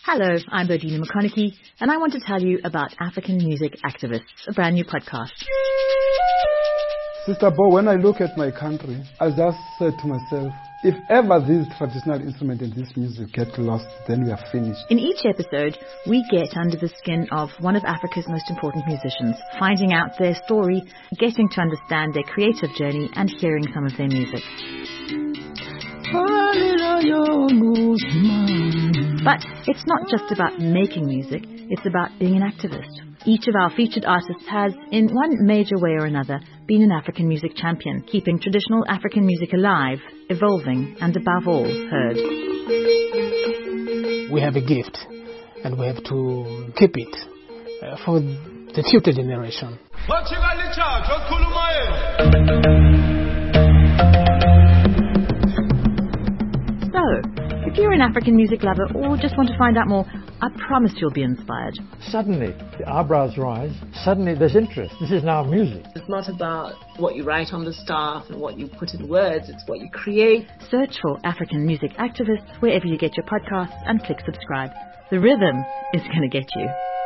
Hello, I'm Bodina McConaughey, and I want to tell you about African Music Activists, a brand new podcast. Sister Bo, when I look at my country, I just said to myself, if ever these traditional instruments and this music get lost, then we are finished. In each episode, we get under the skin of one of Africa's most important musicians, finding out their story, getting to understand their creative journey, and hearing some of their music. But it's not just about making music, it's about being an activist. Each of our featured artists has, in one major way or another, been an African music champion, keeping traditional African music alive, evolving, and above all, heard. We have a gift, and we have to keep it for the future generation. So, if you're an African music lover or just want to find out more, I promise you'll be inspired. Suddenly, the eyebrows rise. Suddenly, there's interest. This is now music. It's not about what you write on the staff and what you put in words. It's what you create. Search for African Music Activists wherever you get your podcasts and click subscribe. The rhythm is going to get you.